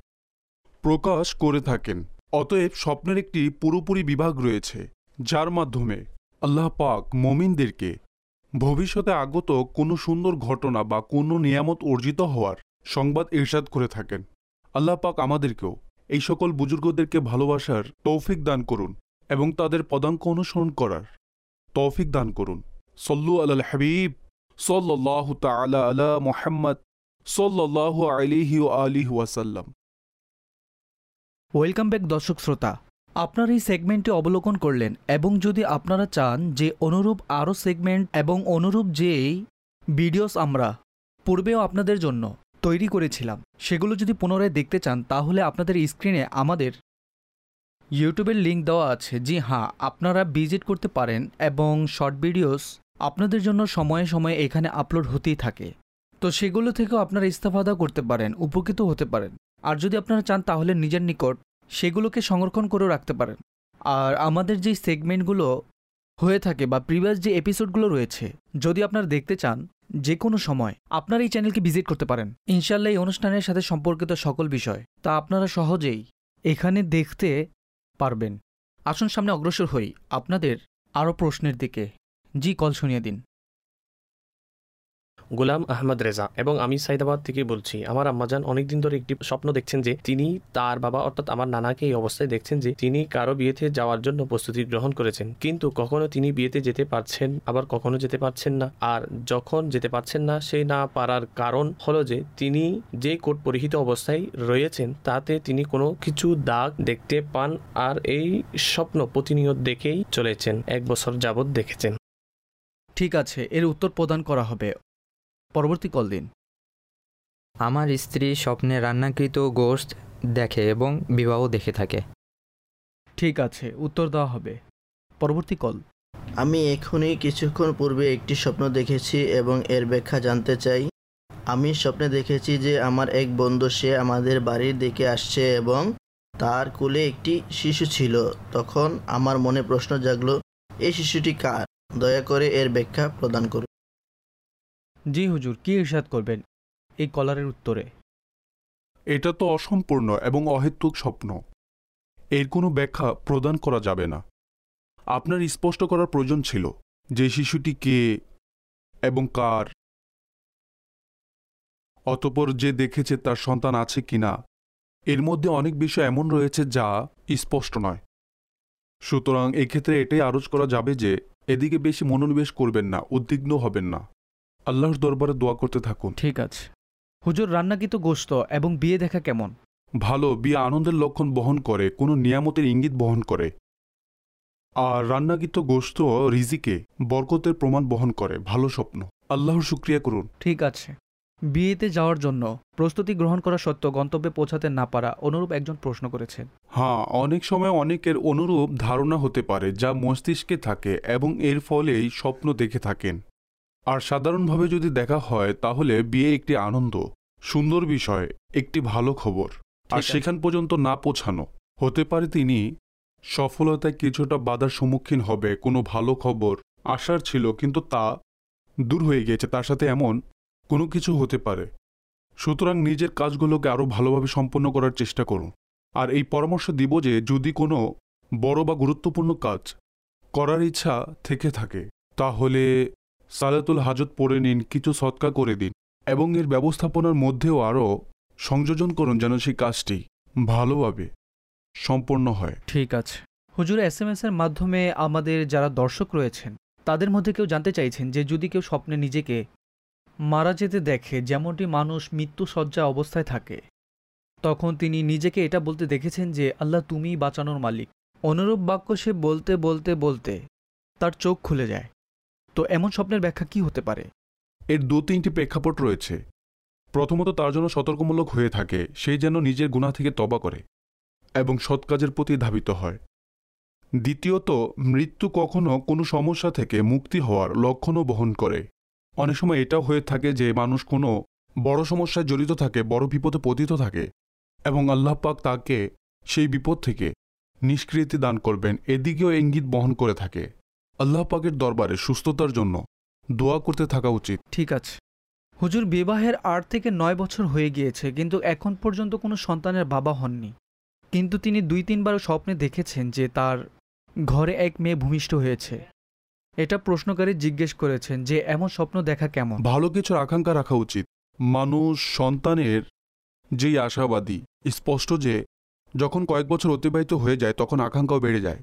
Speaker 3: প্রকাশ করে থাকেন। অতএব স্বপ্নের একটি পুরোপুরি বিভাগ রয়েছে, যার মাধ্যমে আল্লাহ পাক মুমিনদেরকে ভবিষ্যতে আগত কোনো সুন্দর ঘটনা বা কোনো নিয়ামত অর্জিত হওয়ার সংবাদ ইরশাদ করে থাকেন। আল্লাহ পাক আমাদেরকেও এই সকল বুজুর্গদেরকে ভালোবাসার তৌফিক দান করুন এবং তাদের পদাঙ্ক অনুসরণ করার তৌফিক দান করুন। সল্লু আলাল হাবিব সাল্লাল্লাহু তাআলা আলা মুহাম্মদ সাল্লাল্লাহু আলাইহি ওয়া আলিহি ওয়াসাল্লাম।
Speaker 2: ওয়েলকাম ব্যাক দর্শক শ্রোতা, আপনারা এই সেগমেন্টটি অবলোকন করলেন এবং যদি আপনারা চান যে অনুরূপ আরও সেগমেন্ট এবং অনুরূপ যেই ভিডিওস আমরা পূর্বেও আপনাদের জন্য তৈরি করেছিলাম সেগুলো যদি পুনরায় দেখতে চান, তাহলে আপনাদের স্ক্রিনে আমাদের ইউটিউবের লিঙ্ক দেওয়া আছে। জি হ্যাঁ, আপনারা ভিজিট করতে পারেন এবং শর্ট ভিডিওস আপনাদের জন্য সময়ে সময়ে এখানে আপলোড হতেই থাকে, তো সেগুলো থেকেও আপনারা ইস্তেফাদা করতে পারেন, উপকৃত হতে পারেন। আর যদি আপনারা চান তাহলে নিজের নিকট সেগুলোকে সংরক্ষণ করেও রাখতে পারেন। আর আমাদের যেই সেগমেন্টগুলো হয়ে থাকে বা প্রিভিয়াস যে এপিসোডগুলো রয়েছে, যদি আপনারা দেখতে চান যে কোনো সময় আপনার এই চ্যানেলকে ভিজিট করতে পারেন। ইনশাল্লাহ এই অনুষ্ঠানের সাথে সম্পর্কিত সকল বিষয় তা আপনারা সহজেই এখানে দেখতে পারবেন। আসুন সামনে অগ্রসর হই আপনাদের আরও প্রশ্নের দিকে। জি, কল শুনিয়ে দিন।
Speaker 5: গোলাম আহমদ রেজা এবং আমি সাইদাবাদ থেকে বলছি। আমার আম্মাজান অনেকদিন ধরে একটি স্বপ্ন দেখছেন যে তিনি তার বাবা অর্থাৎ আমার নানাকে এই অবস্থায় দেখছেন যে তিনি কারো বিয়েতে যাওয়ার জন্য প্রস্তুতি গ্রহণ করেছেন, কিন্তু কখনো তিনি বিয়েতে যেতে পারছেন, আবার কখনো যেতে পারছেন না। আর যখন যেতে পারছেন না, সেই না পারার কারণ হলো যে তিনি যে কোট পরিহিত অবস্থায় রয়েছেন তাতে তিনি কোনো কিছু দাগ দেখতে পান, আর এই স্বপ্ন প্রতিনিয়ত দেখেই চলেছেন, এক বছর যাবৎ দেখেছেন।
Speaker 2: ঠিক আছে, এর উত্তর প্রদান করা হবে। পরবর্তী কল দিন।
Speaker 4: আমার স্ত্রী স্বপ্নে রান্নাকৃত গোশত দেখে এবং বিবাহ দেখে থাকে।
Speaker 2: ঠিক আছে, উত্তর দেওয়া হবে। পরবর্তী কল।
Speaker 8: আমি এখনই কিছুক্ষণ পূর্বে একটি স্বপ্ন দেখেছি এবং এর ব্যাখ্যা জানতে চাই। আমি স্বপ্নে দেখেছি যে আমার এক বন্ধু সে আমাদের বাড়ির দিকে আসছে এবং তার কোলে একটি শিশু ছিল। তখন আমার মনে প্রশ্ন জাগলো, এই শিশুটি কার? দয়া করে এর ব্যাখ্যা প্রদান করুন।
Speaker 2: জি হুজুর, কি ইরশাদ করবেন এই কলারের উত্তরে?
Speaker 3: এটা তো অসম্পূর্ণ এবং অহেতুক স্বপ্ন, এর কোনো ব্যাখ্যা প্রদান করা যাবে না। আপনার স্পষ্ট করার প্রয়োজন ছিল যে শিশুটি কে এবং কার, অতঃপর যে দেখেছে তার সন্তান আছে কিনা। এর মধ্যে অনেক বিষয় এমন রয়েছে যা স্পষ্ট নয়। সুতরাং এক্ষেত্রে এটাই আরজ করা যাবে যে এদিকে বেশি মনোনিবেশ করবেন না, উদ্বিগ্ন হবেন না, আল্লাহর দরবারে দোয়া করতে থাকুন।
Speaker 2: ঠিক আছে হুজুর, রান্নাকৃত গোশত এবং বিয়ে দেখা কেমন?
Speaker 3: ভালো। বিয়ে আনন্দের লক্ষণ বহন করে, কোনো নিয়ামতের ইঙ্গিত বহন করে। আর রান্নাকৃত গোশত রিজিকে বরকতের প্রমাণ বহন করে। ভালো স্বপ্ন, আল্লাহর শুকরিয়া করুন।
Speaker 2: ঠিক আছে। বিয়েতে যাওয়ার জন্য প্রস্তুতি গ্রহণ করা সত্ত্বেও গন্তব্যে পৌঁছাতে না পারা, অনুরূপ একজন প্রশ্ন করেছেন।
Speaker 3: হ্যাঁ, অনেক সময় অনেকের অনুরূপ ধারণা হতে পারে যা মস্তিষ্কে থাকে এবং এর ফলেই স্বপ্ন দেখে থাকেন। আর সাধারণভাবে যদি দেখা হয় তাহলে বিয়ে একটি আনন্দ, সুন্দর বিষয়, একটি ভালো খবর। আর সেখান পর্যন্ত না পৌঁছানো হতে পারে তিনি সফলতায় কিছুটা বাধার সম্মুখীন হবে। কোনো ভালো খবর আসার ছিল কিন্তু তা দূর হয়ে গিয়েছে, তার সাথে এমন কোনো কিছু হতে পারে। সুতরাং নিজের কাজগুলোকে আরও ভালোভাবে সম্পন্ন করার চেষ্টা করুন। আর এই পরামর্শ দিব যে যদি কোনো বড় বা গুরুত্বপূর্ণ কাজ করার ইচ্ছা থেকে থাকে তাহলে সালাতুল হাজত পড়ে নিন, কিছু সৎকা করে দিন এবং এর ব্যবস্থাপনার মধ্যেও আরও সংযোজন করুন যেন সেই কাজটি ভালোভাবে সম্পন্ন হয়।
Speaker 2: ঠিক আছে হুজুর, এস এম এস এর মাধ্যমে আমাদের যারা দর্শক রয়েছেন তাদের মধ্যে কেউ জানতে চাইছেন যে যদি কেউ স্বপ্নে নিজেকে মারা যেতে দেখে, যেমনটি মানুষ মৃত্যু শয্যা অবস্থায় থাকে, তখন তিনি নিজেকে এটা বলতে দেখেছেন যে আল্লাহ তুমিই বাঁচানোর মালিক। অনুরূপ বাক্য সে বলতে বলতে বলতে তার চোখ খুলে যায়, তো এমন স্বপ্নের ব্যাখ্যা কি হতে পারে?
Speaker 3: এর দু তিনটি প্রেক্ষাপট রয়েছে। প্রথমত, তার জন্য সতর্কমূলক হয়ে থাকে, সে যেন নিজের গুনাহ থেকে তওবা করে এবং সৎ কাজের প্রতি ধাবিত হয়। দ্বিতীয়ত, মৃত্যু কখনো কোনো সমস্যা থেকে মুক্তি হওয়ার লক্ষণও বহন করে। অনেক সময় এটাও হয়ে থাকে যে মানুষ কোনো বড় সমস্যায় জড়িত থাকে, বড় বিপদে পতিত থাকে এবং আল্লাহ পাক তাকে সেই বিপদ থেকে নিষ্কৃতি দান করবেন, এদিকেও ইঙ্গিত বহন করে থাকে। আল্লাহ পাকের দরবারে সুস্থতার জন্য দোয়া করতে থাকা উচিত।
Speaker 2: ঠিক আছে হুজুর, বিবাহের আট থেকে নয় বছর হয়ে গিয়েছে কিন্তু এখন পর্যন্ত কোনো সন্তানের বাবা হননি, কিন্তু তিনি দুই তিনবার স্বপ্নে দেখেছেন যে তার ঘরে এক মেয়ে ভূমিষ্ঠ হয়েছে। এটা প্রশ্নকারী জিজ্ঞেস করেছেন যে এমন স্বপ্ন দেখা কেমন?
Speaker 3: ভালো কিছুর আকাঙ্ক্ষা রাখা উচিত। মানুষ সন্তানের যেই আশাবাদী, স্পষ্ট যে যখন কয়েক বছর অতিবাহিত হয়ে যায় তখন আকাঙ্ক্ষাও বেড়ে যায়।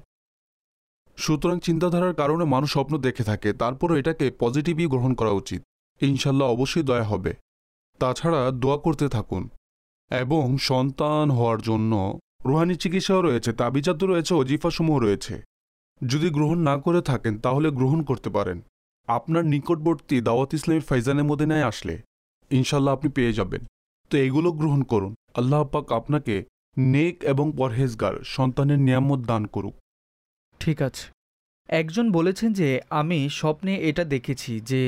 Speaker 3: সুতরাং চিন্তাধারার কারণে মানুষ স্বপ্ন দেখে থাকে, তারপরও এটাকে পজিটিভই গ্রহণ করা উচিত। ইনশাল্লাহ অবশ্যই দয়া হবে। তাছাড়া দোয়া করতে থাকুন এবং সন্তান হওয়ার জন্য রুহানি চিকিৎসাও রয়েছে, তাবিজাত রয়েছে, ওজিফাসমূহ রয়েছে। যদি গ্রহণ না করে থাকেন তাহলে গ্রহণ করতে পারেন। আপনার নিকটবর্তী দাওয়াত ইসলামের ফাইজানে মদিনায় আসলে ইনশাল্লাহ আপনি পেয়ে যাবেন। তো এগুলো গ্রহণ করুন। আল্লাহ পাক আপনাকে নেক এবং পরহেজগার সন্তানের নিয়ামত দান করুক।
Speaker 2: ঠিক আছে। একজন বলেছেন যে আমি স্বপ্নে এটা দেখেছি যে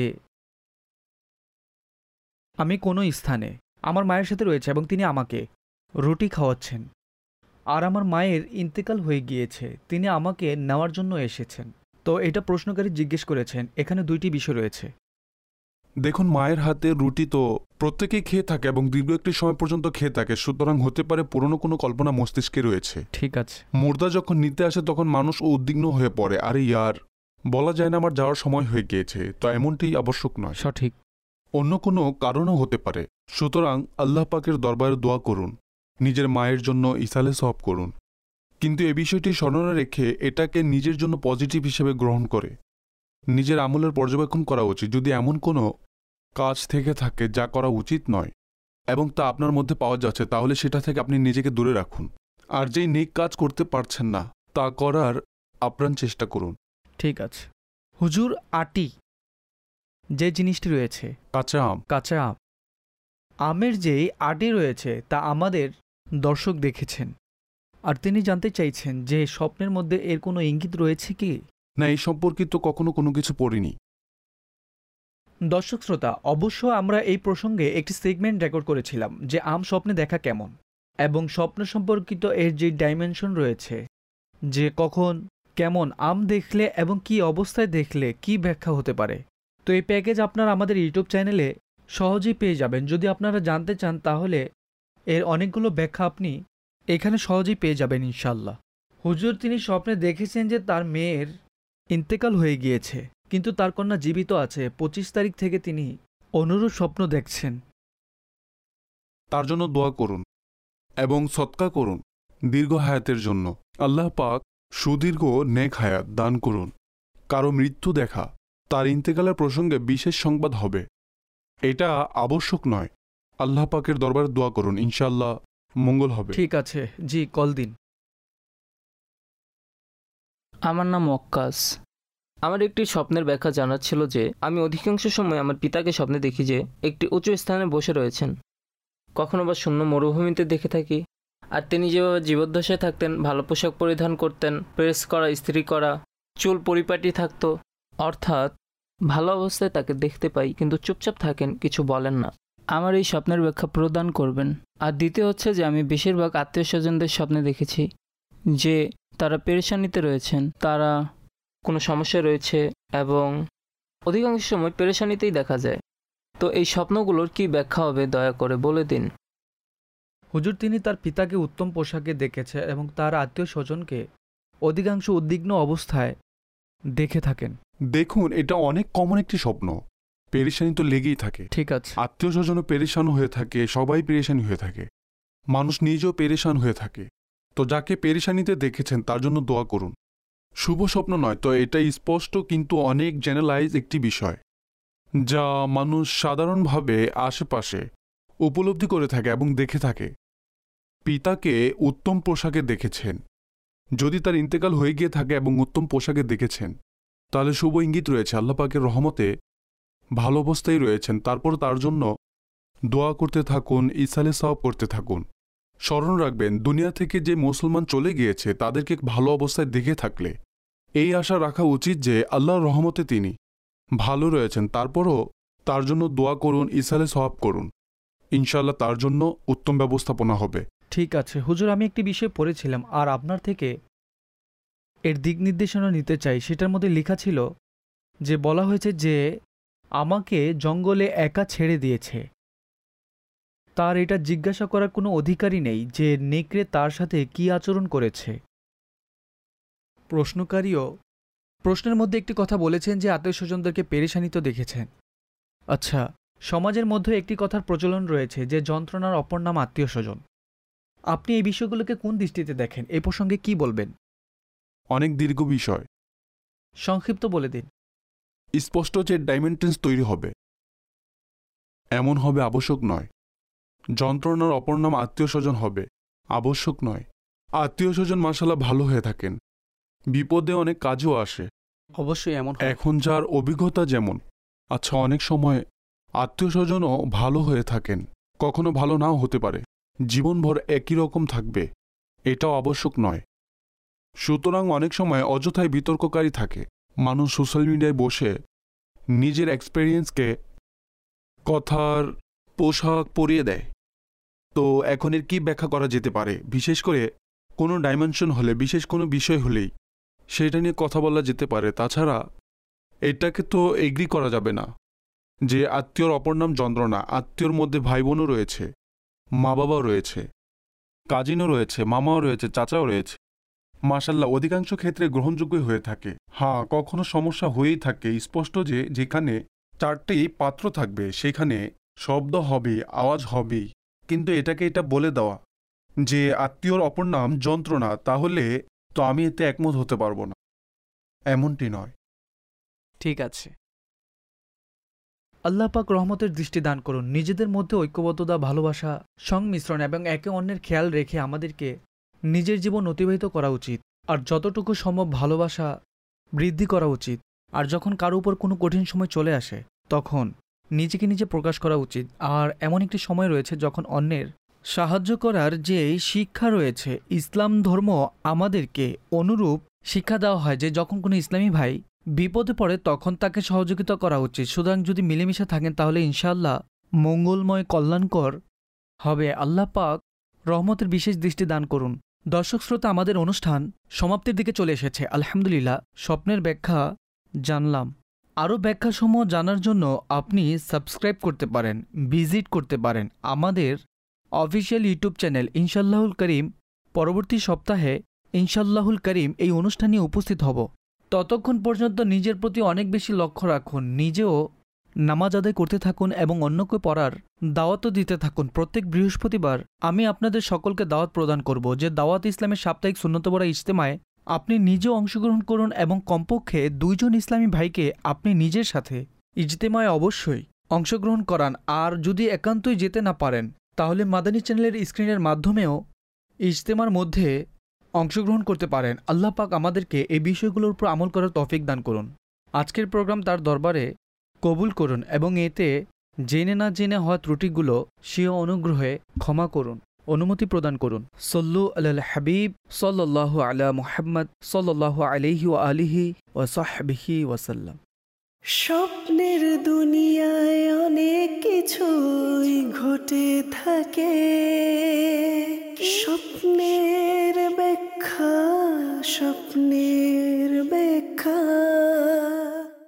Speaker 2: আমি কোনো স্থানে আমার মায়ের সাথে রয়েছে এবং তিনি আমাকে রুটি খাওয়াচ্ছেন, আর আমার মায়ের ইন্তেকাল হয়ে গিয়েছে, তিনি আমাকে নেওয়ার জন্য এসেছেন। তো এটা প্রশ্নকারী জিজ্ঞেস করেছেন, এখানে দুইটি বিষয় রয়েছে।
Speaker 3: দেখুন, মায়ের হাতের রুটি তো প্রত্যেকেই খেয়ে থাকে এবং দীর্ঘ একটি সময় পর্যন্ত খেয়ে থাকে, সুতরাং হতে পারে পুরনো কোনো কল্পনা মস্তিষ্কে রয়েছে।
Speaker 2: ঠিক আছে।
Speaker 3: মুর্দা যখন নিতে আসে তখন মানুষ উদ্বিগ্ন হয়ে পড়ে, আরে ইয়ার বলা যায় না আমার যাওয়ার সময় হয়ে গিয়েছে, তো এমনটি আবশ্যক নয়।
Speaker 2: সঠিক।
Speaker 3: অন্য কোনো কারণও হতে পারে। সুতরাং আল্লাহ পাকের দরবারে দোয়া করুন, নিজের মায়ের জন্য ইসালে সওয়াব করুন, কিন্তু এ বিষয়টি স্মরণে রেখে এটাকে নিজের জন্য পজিটিভ হিসেবে গ্রহণ করে নিজের আমলের পর্যবেক্ষণ করা উচিত। যদি এমন কোনো কাজ থেকে থাকে যা করা উচিত নয় এবং তা আপনার মধ্যে পাওয়া যাচ্ছে, তাহলে সেটা থেকে আপনি নিজেকে দূরে রাখুন। আর যেই নেক কাজ করতে পারছেন না তা করার আপ্রাণ চেষ্টা করুন।
Speaker 2: ঠিক আছে। হুজুর, আটি যে জিনিসটি রয়েছে,
Speaker 3: কাঁচা আম,
Speaker 2: কাঁচা আম, আমের যেই আটি রয়েছে তা আমাদের দর্শক দেখেছেন, আর তিনি জানতে চাইছেন যে স্বপ্নের মধ্যে এর কোনো ইঙ্গিত রয়েছে কি
Speaker 3: না। এই সম্পর্কিত কখনো কোনো কিছু পড়িনি।
Speaker 2: দর্শক শ্রোতা, অবশ্য আমরা এই প্রসঙ্গে একটি সেগমেন্ট রেকর্ড করেছিলাম যে আম স্বপ্নে দেখা কেমন, এবং স্বপ্ন সম্পর্কিত এর যে ডাইমেনশন রয়েছে, যে কখন কেমন আম দেখলে এবং কি অবস্থায় দেখলে কি ব্যাখ্যা হতে পারে। তো এই প্যাকেজ আপনারা আমাদের ইউটিউব চ্যানেলে সহজেই পেয়ে যাবেন। যদি আপনারা জানতে চান তাহলে এর অনেকগুলো ব্যাখ্যা আপনি এখানে সহজেই পেয়ে যাবেন ইনশাল্লাহ। হুজুর, তিনি স্বপ্নে দেখেছেন যে তার মেয়ের ইন্তেকাল হয়ে গিয়েছে, কিন্তু তার কন্যা জীবিত আছে। পঁচিশ তারিখ থেকে তিনি অনুরূপ স্বপ্ন দেখছেন।
Speaker 3: তার জন্য দোয়া করুন এবং সৎকা করুন দীর্ঘ হায়াতের জন্য। আল্লাহ পাক সুদীর্ঘ নেক হায়াত দান করুন। কারো মৃত্যু দেখা, তার ইন্তেকালের প্রসঙ্গে বিশেষ সংবাদ হবে, এটা আবশ্যক নয়। আল্লাহ পাকের দরবারে দোয়া করুন, ইনশাআল্লাহ মঙ্গল হবে।
Speaker 2: ঠিক আছে, জি কল দিন।
Speaker 9: আমার নাম ওয়াক্কাস। আমার একটি স্বপ্নের ব্যাখ্যা জানার ছিল যে আমি অধিকাংশ সময় আমার পিতাকে স্বপ্নে দেখি যে একটি উঁচু স্থানে বসে রয়েছেন, কখনো বা শূন্য মরুভূমিতে দেখে থাকি। আর তিনি যেভাবে জীবদ্দশায় থাকতেন, ভালো পোশাক পরিধান করতেন, প্রেস করা, ইস্ত্রি করা, চুল পরিপাটি থাকতো, অর্থাৎ ভালো অবস্থায় তাকে দেখতে পাই, কিন্তু চুপচাপ থাকেন, কিছু বলেন না। আমার এই স্বপ্নের ব্যাখ্যা প্রদান করবেন। আর দ্বিতীয় হচ্ছে যে আমি বেশিরভাগ আত্মীয় স্বজনদের স্বপ্নে দেখেছি যে তারা পেরেশানিতে রয়েছেন, তারা কোনো সমস্যা রয়েছে, এবং অধিকাংশ সময় পেরেশানিতেই দেখা যায়। তো এই স্বপ্নগুলোর কি ব্যাখ্যা হবে দয়া করে বলে দিন।
Speaker 2: হুজুর, তিনি তার পিতাকে উত্তম পোশাকে দেখেছে এবং তার আত্মীয় স্বজনকে অধিকাংশ উদ্বিগ্ন অবস্থায় দেখে থাকেন।
Speaker 3: দেখুন, এটা অনেক কমন একটি স্বপ্ন। পেরেশানি তো লেগেই থাকে।
Speaker 2: ঠিক আছে।
Speaker 3: আত্মীয় স্বজনও পেরেশান হয়ে থাকে, সবাই পেরেশানি হয়ে থাকে, মানুষ নিজেও পেরেশান হয়ে থাকে। তো যাকে পেরেশানিতে দেখেছেন তার জন্য দোয়া করুন। শুভ স্বপ্ন নয় তো এটা স্পষ্ট, কিন্তু অনেক জেনারেলাইজ একটি বিষয় যা মানুষ সাধারণভাবে আশেপাশে উপলব্ধি করে থাকে এবং দেখে থাকে। পিতাকে উত্তম পোশাকে দেখেছেন, যদি তার ইন্তেকাল হয়ে গিয়ে থাকে এবং উত্তম পোশাকে দেখেছেন, তাহলে শুভ ইঙ্গিত রয়েছে, আল্লাহ পাকের রহমতে ভালো অবস্থায় রয়েছেন। তারপর তার জন্য দোয়া করতে থাকুন, ইসালে সওয়াব করতে থাকুন। স্মরণ রাখবেন, দুনিয়া থেকে যে মুসলমান চলে গিয়েছে তাদেরকে ভালো অবস্থায় দেখে থাকলে এই আশা রাখা উচিত যে আল্লাহর রহমতে তিনি ভালো রয়েছেন। তারপরও তার জন্য দোয়া করুন, ইসালে সওয়াব করুন, ইনশাআল্লাহ তার জন্য উত্তম ব্যবস্থাপনা হবে।
Speaker 2: ঠিক আছে হুজুর, আমি একটি বিষয় পড়েছিলাম আর আপনার থেকে এর দিক নির্দেশনা নিতে চাই। সেটার মধ্যে লেখা ছিল যে বলা হয়েছে যে আমাকে জঙ্গলে একা ছেড়ে দিয়েছে, তার এটা জিজ্ঞাসা করার কোনো অধিকারই নেই যে নেকড়ে তার সাথে কি আচরণ করেছে। প্রশ্নকারীও প্রশ্নের মধ্যে একটি কথা বলেছেন যে আত্মীয় স্বজনদেরকে পেরেশানিত দেখেছেন। আচ্ছা, সমাজের মধ্যে একটি কথার প্রচলন রয়েছে যে যন্ত্রণার অপর নাম আত্মীয় স্বজন। আপনি এই বিষয়গুলোকে কোন দৃষ্টিতে দেখেন, এ প্রসঙ্গে কি বলবেন?
Speaker 3: অনেক দীর্ঘ বিষয়,
Speaker 2: সংক্ষিপ্ত বলে দিন।
Speaker 3: স্পষ্ট যে ডাইমেনশনস তৈরি হবে এমন হবে আবশ্যক নয়। যন্ত্রণার অপর নাম আত্মীয় স্বজন হবে আবশ্যক নয়। আত্মীয় স্বজন মাশাআল্লাহ ভালো হয়ে থাকেন, বিপদে অনেক কাজও আসে,
Speaker 2: অবশ্যই এমন।
Speaker 3: এখন যার অভিজ্ঞতা যেমন, আচ্ছা অনেক সময় আত্মীয় স্বজনও ভালো হয়ে থাকেন, কখনো ভালো নাও হতে পারে, জীবনভর একই রকম থাকবে, এটাও আবশ্যক নয়। সুতরাং অনেক সময় অযথায় বিতর্ককারী থাকে। মানুষ সোশ্যাল মিডিয়ায় বসে নিজের এক্সপেরিয়েন্সকে কথার পোশাক পরিয়ে দেয়। তো এখন এর কী ব্যাখ্যা করা যেতে পারে? বিশেষ করে কোনো ডাইমেনশন হলে, বিশেষ কোনো বিষয় হলেই সেটা নিয়ে কথা বলা যেতে পারে। তাছাড়া এটাকে তো এগ্রি করা যাবে না। যে আত্মীয়র অপর নাম যন্ত্রণা। আত্মীয়র মধ্যে ভাই বোনও রয়েছে, মা বাবাও রয়েছে, কাজিনও রয়েছে, মামাও রয়েছে, চাচাও রয়েছে। মাশাল্লাহ অধিকাংশ ক্ষেত্রে গ্রহণযোগ্যই হয়ে থাকে। হ্যাঁ, কখনো সমস্যা হয়েই থাকে। স্পষ্ট যে যেখানে চারটি পাত্র থাকবে সেখানে শব্দ হবে, আওয়াজ হবেই, কিন্তু এটাকে এটা বলে দেওয়া যে আত্মীয়র অপর নাম যন্ত্রণা, তাহলে তো আমি এতে একমত হতে পারবো না, এমনটি নয়।
Speaker 2: ঠিক আছে। আল্লাহ পাক রহমতের দৃষ্টি দান করুন। নিজেদের মধ্যে ঐক্যবদ্ধতা, ভালোবাসা, সংমিশ্রণ এবং একে অন্যের খেয়াল রেখে আমাদেরকে নিজের জীবন অতিবাহিত করা উচিত। আর যতটুকু সম্ভব ভালোবাসা বৃদ্ধি করা উচিত। আর যখন কারো উপর কোনো কঠিন সময় চলে আসে তখন নিজেকে নিজে প্রকাশ করা উচিত। আর এমন একটি সময় রয়েছে যখন অন্যের সাহায্য করার যে শিক্ষা রয়েছে, ইসলাম ধর্ম আমাদেরকে অনুরূপ শিক্ষা দেওয়া হয় যে যখন কোনো ইসলামী ভাই বিপদে পড়ে তখন তাকে সহযোগিতা করা উচিত। সুতরাং যদি মিলেমিশে থাকেন তাহলে ইনশাআল্লাহ মঙ্গলময়, কল্যাণকর হবে। আল্লাহ পাক রহমতের বিশেষ দৃষ্টি দান করুন। দর্শক শ্রোতা, আমাদের অনুষ্ঠান সমাপ্তির দিকে চলে এসেছে। আলহামদুলিল্লাহ স্বপ্নের ব্যাখ্যা জানলাম। আরও ব্যাখ্যাসমূহ জানার জন্য আপনি সাবস্ক্রাইব করতে পারেন, ভিজিট করতে পারেন আমাদের অফিসিয়াল ইউটিউব চ্যানেল ইনশাল্লাহুল করিম। পরবর্তী সপ্তাহে ইনশাল্লাহুল করিম এই অনুষ্ঠান নিয়ে উপস্থিত হব। ততক্ষণ পর্যন্ত নিজের প্রতি অনেক বেশি লক্ষ্য রাখুন, নিজেও নামাজ আদায় করতে থাকুন এবং অন্যকে পড়ার দাওয়াতও দিতে থাকুন। প্রত্যেক বৃহস্পতিবার আমি আপনাদের সকলকে দাওয়াত প্রদান করব যে দাওয়াত ইসলামের সাপ্তাহিক সুন্নতবরা ইজতেমায় আপনি নিজেও অংশগ্রহণ করুন এবং কমপক্ষে দুইজন ইসলামী ভাইকে আপনি নিজের সাথে ইজতেমায় অবশ্যই অংশগ্রহণ করান। আর যদি একান্তই যেতে না পারেন তাহলে মাদানী চ্যানেলের স্ক্রিনের মাধ্যমেও ইজতেমার মধ্যে অংশগ্রহণ করতে পারেন। আল্লাহ পাক আমাদেরকে এই বিষয়গুলোর উপর আমল করার তৌফিক দান করুন। আজকের প্রোগ্রাম তার দরবারে কবুল করুন এবং এতে জেনে না জেনে হওয়া ত্রুটিগুলো স্বীয় অনুগ্রহে ক্ষমা করুন, অনুমতি প্রদান করুন। সল্লু আলাল হাবিব সাল্লাল্লাহু আলা মুহাম্মদ সাল্লাল্লাহু আলাইহি ওয়া আলিহি ওয়া সাহবিহি ওয়াসাল্লাম।
Speaker 1: স্বপ্নের দুনিয়ায় অনেক কিছুই ঘটে থাকে, স্বপ্নের ব্যাখ্যা, স্বপ্নের ব্যাখ্যা।